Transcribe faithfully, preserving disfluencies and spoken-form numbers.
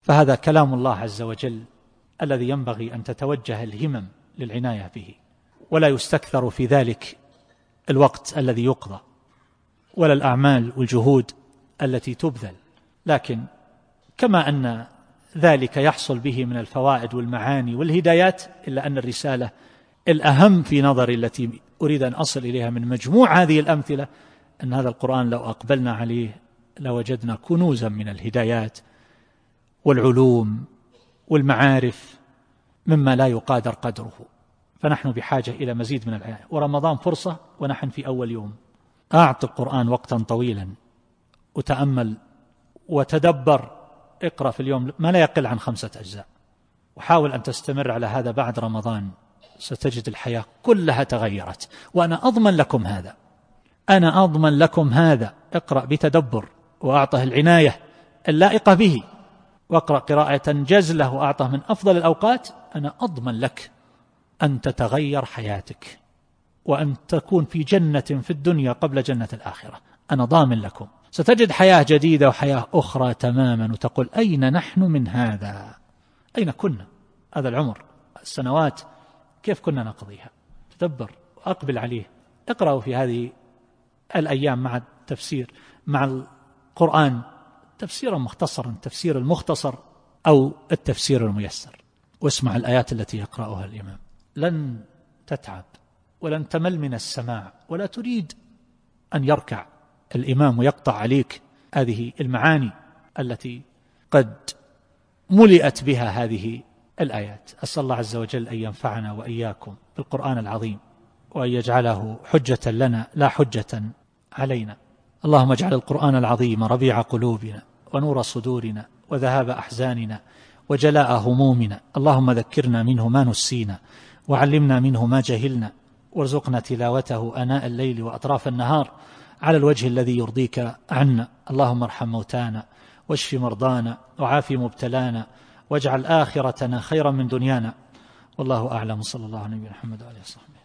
فهذا كلام الله عز وجل الذي ينبغي أن تتوجه الهمم للعناية به، ولا يستكثر في ذلك الوقت الذي يقضى ولا الأعمال والجهود التي تبذل، لكن كما أن ذلك يحصل به من الفوائد والمعاني والهدايات، إلا أن الرسالة الأهم في نظري التي أريد أن أصل إليها من مجموع هذه الأمثلة أن هذا القرآن لو أقبلنا عليه لوجدنا كنوزا من الهدايات والعلوم والمعارف مما لا يقادر قدره. فنحن بحاجة إلى مزيد من العناية، ورمضان فرصة ونحن في أول يوم. أعط القرآن وقتا طويلا وتأمل وتدبر، اقرأ في اليوم ما لا يقل عن خمسة أجزاء، وحاول أن تستمر على هذا بعد رمضان، ستجد الحياة كلها تغيرت، وأنا أضمن لكم هذا، أنا أضمن لكم هذا. اقرأ بتدبر وأعطه العناية اللائقة به، واقرأ قراءة جزلة وأعطه من أفضل الأوقات، أنا أضمن لك أن تتغير حياتك وأن تكون في جنة في الدنيا قبل جنة الآخرة. أنا ضامن لكم ستجد حياة جديدة وحياة أخرى تماما، وتقول أين نحن من هذا؟ أين كنا هذا العمر، السنوات كيف كنا نقضيها؟ تدبر وأقبل عليه. اقرأوا في هذه الأيام مع التفسير مع القرآن تفسيرا مختصرا، تفسير المختصر أو التفسير الميسر، واسمع الآيات التي يقرأها الإمام. لن تتعب ولن تمل من السماع، ولا تريد أن يركع الإمام ويقطع عليك هذه المعاني التي قد ملئت بها هذه الآيات. أسأل الله عز وجل أن ينفعنا وإياكم بالقرآن العظيم، وأن يجعله حجة لنا لا حجة علينا. اللهم اجعل القرآن العظيم ربيع قلوبنا ونور صدورنا وذهاب أحزاننا وجلاء همومنا. اللهم ذكرنا منه ما نسينا، وعلمنا منه ما جهلنا، وارزقنا تلاوته آناء الليل وأطراف النهار على الوجه الذي يرضيك عنا. اللهم ارحم موتانا واشف مرضانا وعاف مبتلانا، واجعل آخرتنا خيرا من دنيانا. والله أعلم، صلى الله عليه وسلم محمد وعلى آله وصحبه.